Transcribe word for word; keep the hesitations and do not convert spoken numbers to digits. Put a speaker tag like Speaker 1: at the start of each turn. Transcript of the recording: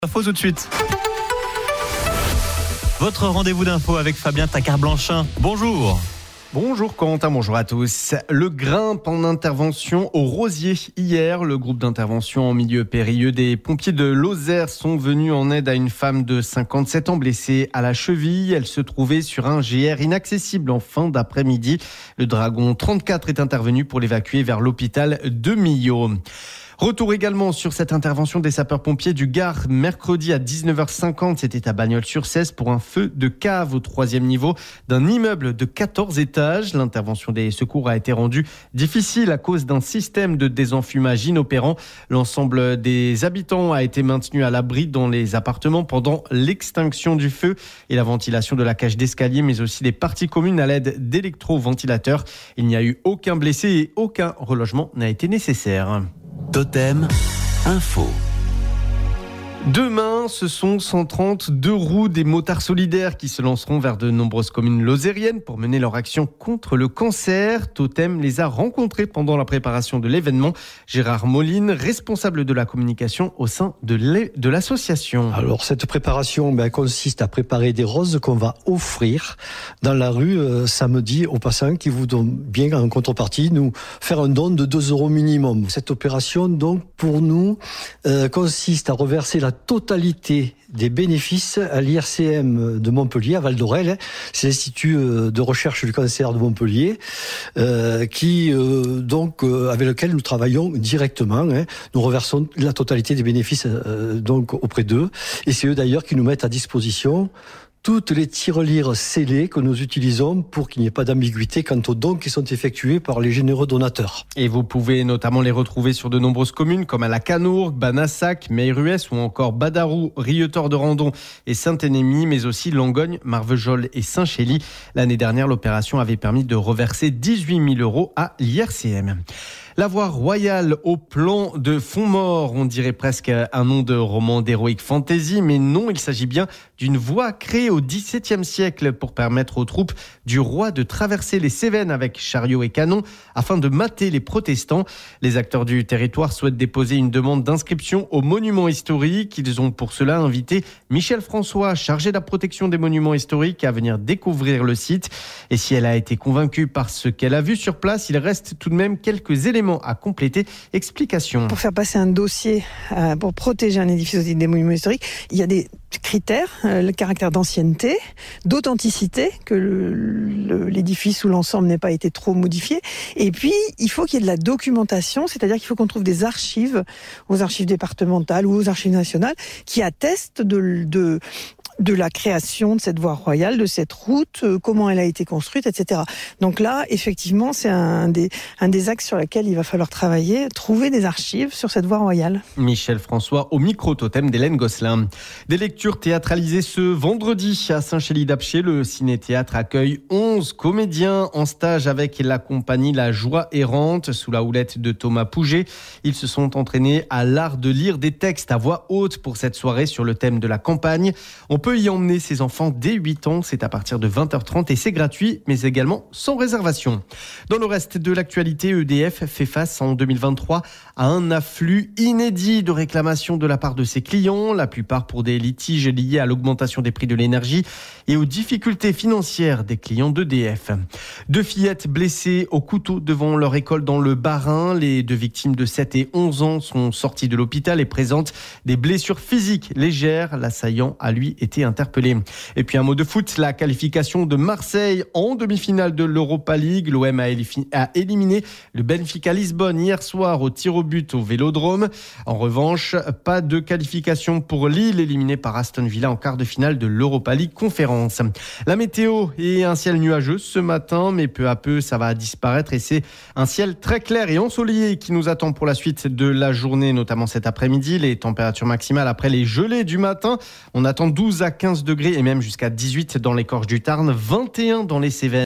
Speaker 1: Info tout de suite. Votre rendez-vous d'info avec Fabien Tacard-Blanchin. Bonjour.
Speaker 2: Bonjour Quentin, bonjour à tous. Le grimpe en intervention au Rosier. Hier, le groupe d'intervention en milieu périlleux des pompiers de Lozère sont venus en aide à une femme de cinquante-sept ans blessée à la cheville. Elle se trouvait sur un G R inaccessible en fin d'après-midi. Le Dragon trente-quatre est intervenu pour l'évacuer vers l'hôpital de Millau. Retour également sur cette intervention des sapeurs-pompiers du Gard. Mercredi à dix-neuf heures cinquante, c'était à Bagnols-sur-Cèze pour un feu de cave au troisième niveau d'un immeuble de quatorze étages. L'intervention des secours a été rendue difficile à cause d'un système de désenfumage inopérant. L'ensemble des habitants a été maintenu à l'abri dans les appartements pendant l'extinction du feu et la ventilation de la cage d'escalier, mais aussi des parties communes à l'aide d'électroventilateurs. Il n'y a eu aucun blessé et aucun relogement n'a été nécessaire.
Speaker 3: Totem Info.
Speaker 2: Demain, ce sont cent trente deux roues des motards solidaires qui se lanceront vers de nombreuses communes lozériennes pour mener leur action contre le cancer. Totem les a rencontrés pendant la préparation de l'événement. Gérard Moline, responsable de la communication au sein de l'association.
Speaker 4: Alors, cette préparation ben, consiste à préparer des roses qu'on va offrir dans la rue euh, samedi aux passants qui voudront bien, en contrepartie, nous faire un don de deux euros minimum. Cette opération, donc, pour nous, euh, consiste à reverser la totalité des bénéfices à l'I R C M de Montpellier, à Val d'Orel. C'est l'Institut de recherche du cancer de Montpellier, euh, qui euh, donc euh, avec lequel nous travaillons directement. Hein. Nous reversons la totalité des bénéfices euh, donc auprès d'eux, et c'est eux d'ailleurs qui nous mettent à disposition toutes les tirelires scellées que nous utilisons pour qu'il n'y ait pas d'ambiguïté quant aux dons qui sont effectués par les généreux donateurs.
Speaker 2: Et vous pouvez notamment les retrouver sur de nombreuses communes comme à la Canourgue, Banassac, Meyruès ou encore Badarou, Rieutort-de-Randon et Saint-Énémy, mais aussi Langogne, Marvejols et Saint-Chély. L'année dernière, l'opération avait permis de reverser dix-huit mille euros à l'I R C M. La voie royale au plan de Fontmort, on dirait presque un nom de roman d'heroic fantasy, mais non, il s'agit bien d'une voie créée au dix-septième siècle pour permettre aux troupes du roi de traverser les Cévennes avec chariots et canons afin de mater les protestants. Les acteurs du territoire souhaitent déposer une demande d'inscription au monument historique. Ils ont pour cela invité Michel François, chargé de la protection des monuments historiques, à venir découvrir le site. Et si elle a été convaincue par ce qu'elle a vu sur place, il reste tout de même quelques éléments à compléter. Explication.
Speaker 5: Pour faire passer un dossier euh, pour protéger un édifice des monuments historiques, il y a des critères, euh, le caractère d'ancienneté, d'authenticité, que le, le, l'édifice ou l'ensemble n'ait pas été trop modifié. Et puis, il faut qu'il y ait de la documentation, c'est-à-dire qu'il faut qu'on trouve des archives, aux archives départementales ou aux archives nationales, qui attestent de, de de la création de cette voie royale, de cette route, euh, comment elle a été construite, et cetera. Donc là, effectivement, c'est un des, un des axes sur lesquels il va falloir travailler, trouver des archives sur cette voie royale.
Speaker 2: Michel François au micro-totem d'Hélène Gosselin. Des lectures théâtralisées ce vendredi à Saint-Chély-d'Apcher. Le ciné-théâtre accueille onze comédiens en stage avec la compagnie La Joie Errante sous la houlette de Thomas Pouget. Ils se sont entraînés à l'art de lire des textes à voix haute pour cette soirée sur le thème de la campagne. On peut y emmener ses enfants dès huit ans, c'est à partir de vingt heures trente et c'est gratuit, mais également sans réservation. Dans le reste de l'actualité, E D F fait face en deux mille vingt-trois à un afflux inédit de réclamations de la part de ses clients, la plupart pour des litiges liés à l'augmentation des prix de l'énergie et aux difficultés financières des clients d'E D F. Deux fillettes blessées au couteau devant leur école dans le Bas-Rhin. Les deux victimes de sept et onze ans sont sorties de l'hôpital et présentent des blessures physiques légères. L'assaillant a lui été interpellé. Et puis un mot de foot, la qualification de Marseille en demi-finale de l'Europa League. L'O M a éliminé le Benfica Lisbonne hier soir au tir au but au Vélodrome. En revanche, pas de qualification pour Lille, éliminé par Aston Villa en quart de finale de l'Europa League Conférence. La météo est un ciel nuageux ce matin, mais peu à peu ça va disparaître et c'est un ciel très clair et ensoleillé qui nous attend pour la suite de la journée, notamment cet après-midi. Les températures maximales après les gelées du matin, on attend douze à quinze degrés et même jusqu'à dix-huit dans les Corches du Tarn, vingt et un dans les Cévennes.